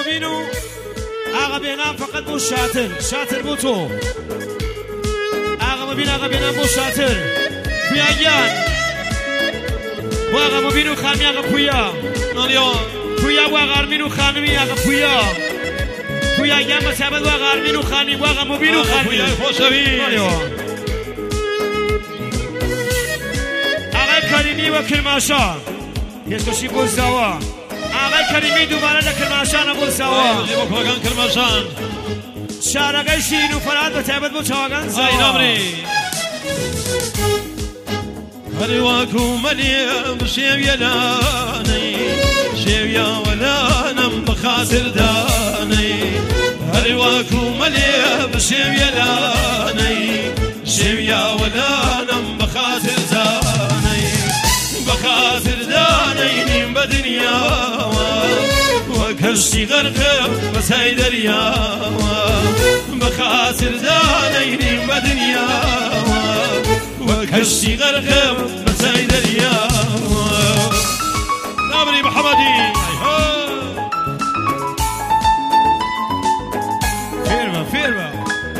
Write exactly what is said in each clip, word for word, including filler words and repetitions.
مبینو آقا بینام فقط بو شاتر شاتر بو تو آقا مبین آقا بینام بو شاتر پویاگیان بو آقا مبینو خانمی آقا پویا نالیا پویا بو آقا ارمینو خانمی آقا پویا پویاگیان بسیابد بو آقا ارمینو خانمی بو آقا مبینو خانمی پویا خوشوی آقای کریمی و کرماشا یسکشی بو زوا آقای کریمی دوباره در کرماشان ابو سوا جیبو کلاگان کرماشان شارقای شیرین و فراد و تایبت بو چاگان زوا ای نامری هری واکو ملیم شیویلانی شیویا ولانم بخاطر دانی هری واکو ملیم شیویلانی شیویا ولانم بخاطر دانی بخاطر دانيني بدنيا وكرشي غرقه بساي دريا بخاطر دانيني بدنيا وكرشي غرقه بساي دريا نابري محمدي فيرما فيرما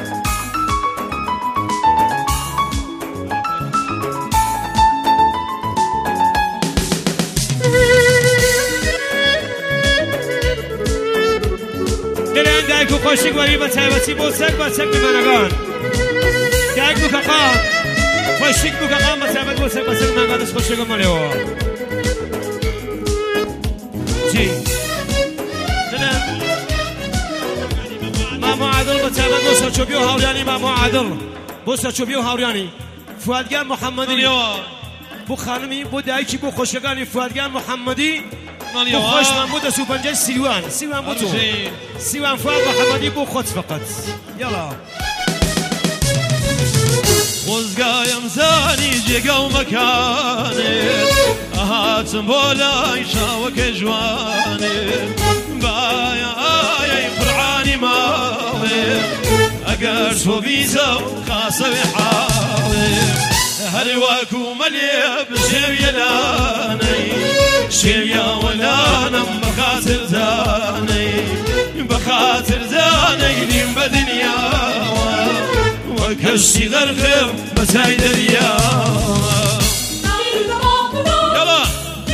دایکو خوشی گویی با تایبتی بوسک با سک منگان دایکو کقام خوشی بو کقام با تایبت بوسک با سک منگان دست خوشی گمالیو جی دلم مامو عادل با تایبت بوسک چوبیو هاوریانی مامو عادل بوسک چوبیو هاوریانی فوادگر محمدی بو خانمی بو دایکی بو خوشگانی فوادگر محمدی بو خوش محمود سوپنجه سیوان سیوان بو تو سیوان فواد محمدی بو خود فقط یلا وزقايم زاني جيقا ومكاني هاتم بولاي شاوك جواني بايا آيا فرعاني مالي أقرس وبيزا وخاصة بحالي هل واكو مليب شويلاني شويا ولانا بخاطر زاني بخاطر زاني لين بدنيا وكشي غرقم بساي دريا يلا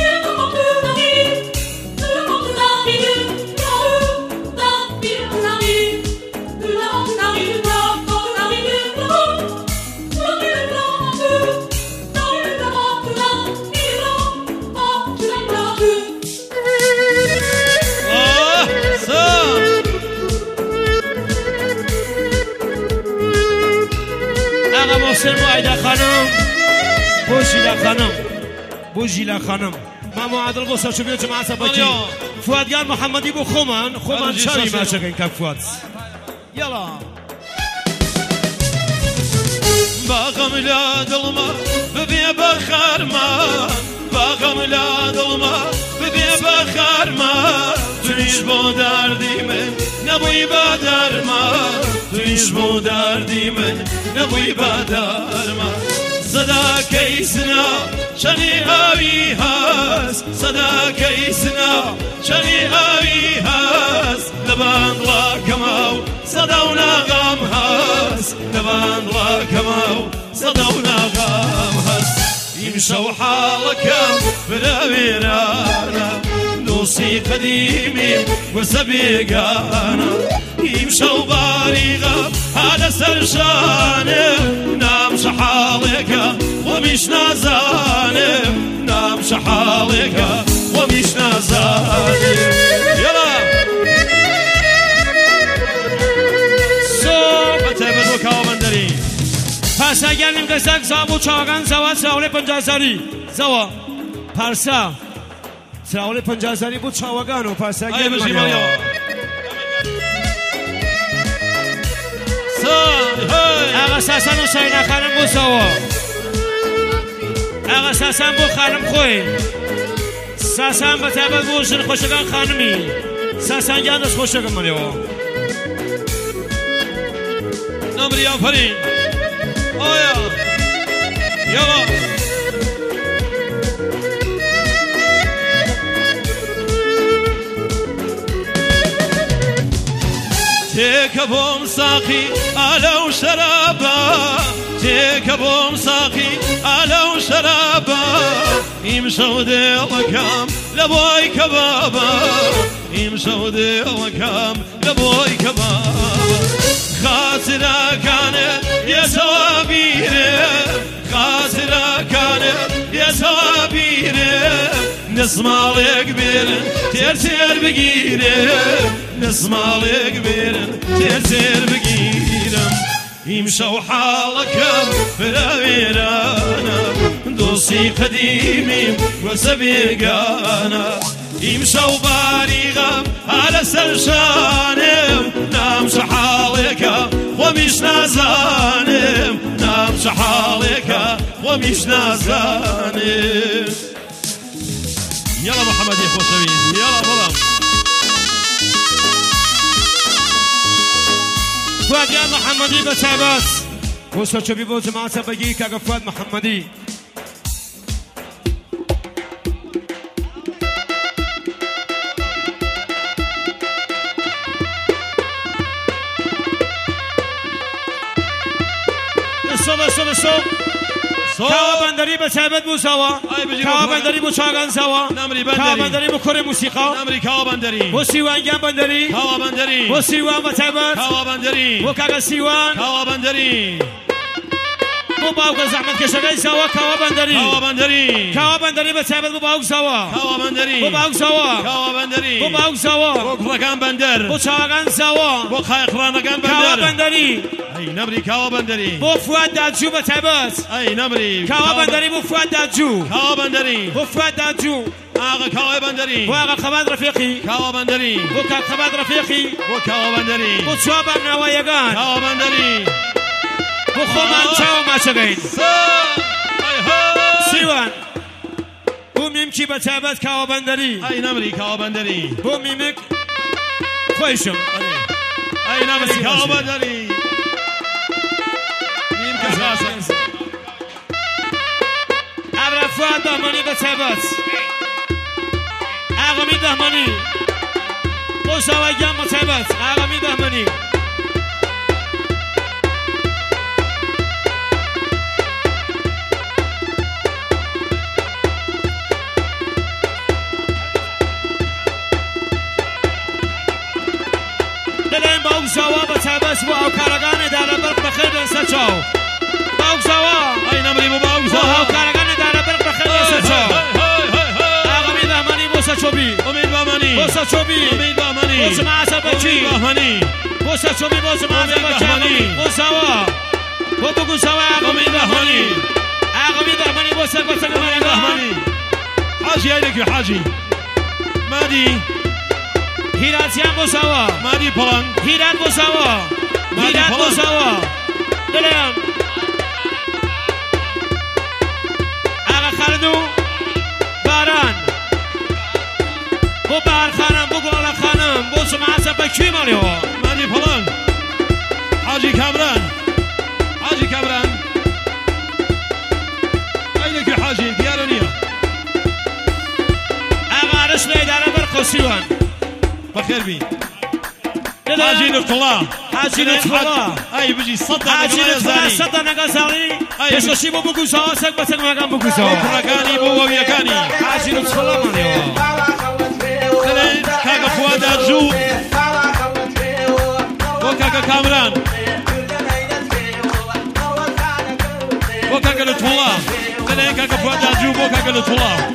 محسن معایده خانم بو جیلا خانم بو جیلا خانم ما معادل بو سرچو بیو جماعت سبکی فوادگر محمدی بو خومن خومن چاری معشقین کم فواد یلا باغم لا ظلمه ببي بخرمان باغم لا ظلمه ببي بخرمان تنيش بو دردي من نبوي بدرمان تنيش بو دردي من نبوي بدرمان صدا كيسنا شني هاوي هاس صدا كيسنا شني هاوي هاس لبان الله كماو صدونا غام هاس لبان الله كماو صدونا غام هاس يمشوا حالكم بلا ويرانا نوصي قديمي وسبيقانا يمشوا باريغا هذا سرشانه نام شحالك ومش نازانه نام شحالك ومش نازانه يلا صوب تبدو كاومندري پس اگر نیم قسک زابو چاگان زوا تراول پنجازاری زوا پرسا تراول پنجازاری بود چاوگانو پس اگر نیم اگه ساسن و ساینا خانم بود زوا اگه ساسن بود خانم خوی ساسن به تبد بود شن خوشگان خانمی ساسن گندش خوشگان منیو نمری آفرین آیا یلا تێکە بۆم ساقی ئالە و شەرابە تێکە بۆم ساقی ئالە و شەرابە ئیمشەو دێڵەکەم لە بۆی کەبابە ئیمشەو دێڵەکەم لە بۆی کەبابە خاترەکانت یەسەوە بیرم خاترەکانت یەسەوە بیرم نسماڵێک بێرن تێر تێر بگیرم نسماڵێک بێرن تێر تێر بگیرم ئیمشەو حاڵەکەم فراوێرانە دۆستی قەدیمیم وەسە بێگانە ئیمشەو باریغەم هەلە سەر شانم نامشە حاڵێکە خۆمیش نازانم نامشە حاڵێکە خۆمیش نازانم يلا محمد يا خوشوين يلا بلام فؤاد يا محمدي بتعباس وصل شبي بو جماعة بقي كاغا فؤاد محمدي الصوب الصوب الصوب کاوا بندری به ثابت بو سوا کاوا بندری بو چاگان سوا کاوا بندری بو کره موسیقا کاوا بندری بو سیوانگان بندری کاوا بندری بو سیوان به ثابت کاوا بندری بو کاغا سیوان کاوا بندری بو باوک زحمت کشگی سوا کاوا بندری کاوا بندری کاوا بندری به ثابت بو باوک سوا کاوا بندری بو باوک سوا کاوا بندری بو باوک سوا بو رگان بندر بو چاگان سوا بو خایخرانگان بندر کاوا بندری ای نمری کاوا بندری بو فؤاد دادجو به ثابت ای نمری کاوا بندری بو فؤاد دادجو کاوا بندری بو فؤاد دادجو آقا کاوا بندری بو آقا خباد رفیقی کاوا بندری بو کاک خباد رفیقی بو کاوا بندری بو چوا برنوایگان کاوا بندری بو خومان چاو ماچگین سیوان بو میمکی به ثابت کاوا بندری ای نمری کاوا بندری بو میمک خویشم ای نمری کاوا بندری فؤاد دهمانی به ثابت آقامی دهمانی مشاوگان به ثابت آقامی دهمانی دلین باوک زوا به ثابت و اوکارگان داره برق بخیر بنسه چاو باوک زوا ای نمری بو باوک زوا اوکارگان داره برق بخیر بنسه چاو آقامی دهمانی موسا چوبی امید بامانی موسا چوبی امید بامانی موسا معصب بچی امید بامانی موسا چوبی موسا معصب بچی موسا وا بو بگو سوا آقامی دهمانی آقامی دهمانی موسا بچی دهمانی حاجی ایدکی حاجی مادی هیراتیان بوساوا مادی پلان هیرات بوساوا هیرات بوساوا دلم آقا خالدو باران بو بار خانم بو گلالا خانم بو سمعصب بکی مالیو مادی پلان حاجی کامران حاجی کامران ایدکی حاجی دیارونیه آقا عرش میدانه برق و سیوان بخير بي حاجي لطلا حاجي لطلا اي بيجي صدق حاجي لطلا صدق نغزالي يشوشي بو بوكو سوا سك بسك مكان بوكو سوا بركاني بو وياكاني حاجي لطلا مانيو خلين كاكا فؤاد دادجو وكاكا كامران وكاكا لطلا خلين كاكا فؤاد دادجو وكاكا لطلا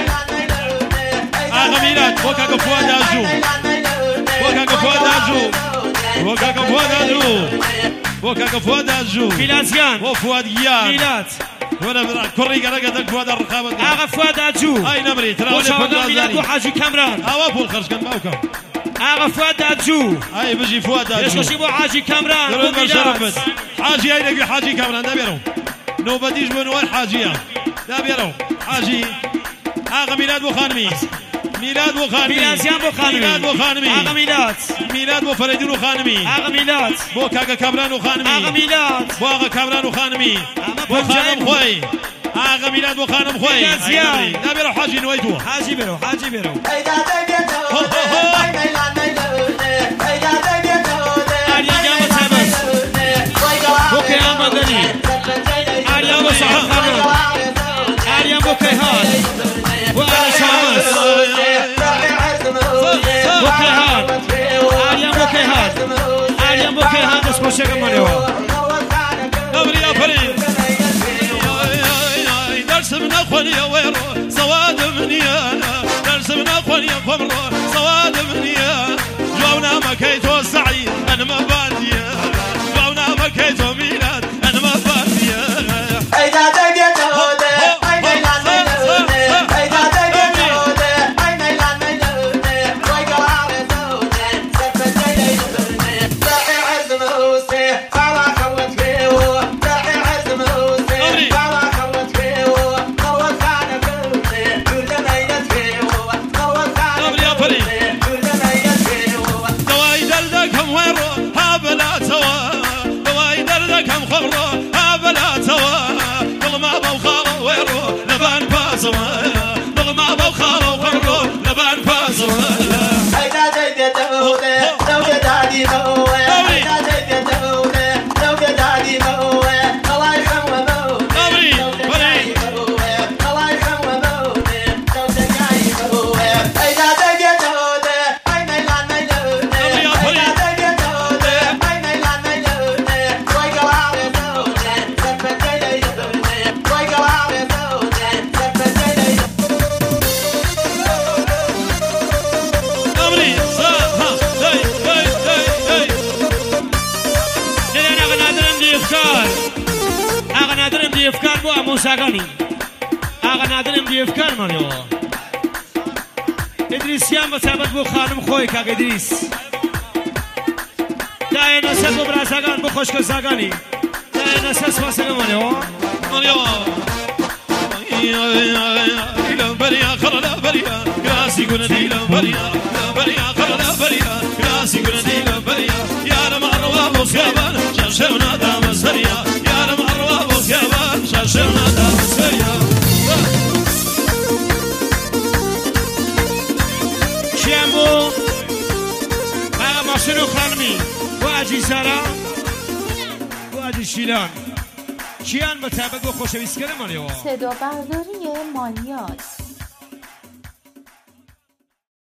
آقا ميلاد وكاكا فؤاد دادجو وكاكا فؤاد دادجو وكاكا فؤاد دادجو وكاكا فؤاد دادجو ميلاديان وفؤاد جيان ميلاد وانا كوري قرقة فؤاد الرقابة آقا فؤاد دادجو اي نمري ترى وشاوغان ميلاد وحاجي كامران هوا بول خرج كان معوكا آقا فؤاد دادجو اي بيجي فؤاد دادجو يشوشي بو حاجي كامران درود برشرفت حاجي اي نقي حاجي كامران دابيرو نوبديش بنوال حاجية دابيرو حاجي آقا ميلاد بو خانمي ميلاد بو خانمي ميلاديان بو خانمي ميلاد بو خانمي آقا ميلاد ميلاد بو فريدين وخانمي آقا ميلاد بو كاكا كامران وخانمي آقا ميلاد بو آقا كامران وخانمي بو خانم خوي آقا ميلاد بو خانم خوي ميلاديان دابيرو حاجي نويتو حاجي برو حاجي برو محمدی آریان بو صحا خانم آریان بو کیهان بو آل شامس بو کیهان آریان بو کیهان آریان بو کیهان دست خوشگم منیو قبل يا فريد درس من أخواني يا ويرو سواد منيانا درس من أخواني يا فمرو سواد منيانا جونا مكيتو سعيد أنا ما بانديا جونا مكيتو ميلاد أنا ما بانديا أيدا تجد هودة أيدا لا نجودة أيدا تجد هودة أيدا لا نجودة ويقع على زودة سبت جيد هودة راعي عزم هوسي على خوت فيه راعي عزم هوسي على خوت فيه خوت كان فيه كل ما يدفيه خوت كان فيه كل ما يدفيه دواي دردكم ويرو هابلا سوا دواي دردكم خبرو هابلا سوا نغ ما بوخالو ويرو لبان باسوا نغ ما بوخالو ويرو لبان باسوا أيدا تجد هودة زوجة دادي موه أيدا تجد هودة زوجة دادي موه الله يرحمه موه زوجة جاي موه الله يرحمه موه زوجة جاي موه أيدا تجد هودة أيدا لا نجودة أيدا تجد هودة أيدا لا نجودة ويقع على زوجة سبت جيد هودة ويقع على زوجة سبت جيد أمري صاحا هاي هاي هاي هاي دلنا غنادرم دي افكار اغنادرم دي افكار بو موساغاني اغنادرم دي افكار منیو ادریسیان بسابت بو خانم خوی کاگ ادریس دای نسل بو براساگان بو خوشک ساگانی دای نسل سپاسگان منیو منيو ديلا بريا خرلا بريا كراسي قلنا ديلا بريا بريا خرلا بريا كراسي قلنا ديلا بريا يا رم أرواب وخيابان شرشرنا دام سريا يا رم أرواب وخيابان شرشرنا دام سريا شیمو بقى ماشینو خانمی بو اجی سارا بو اجی شیلان چیان به طبق خوشویست کنه منیو صدا برداری مانیاس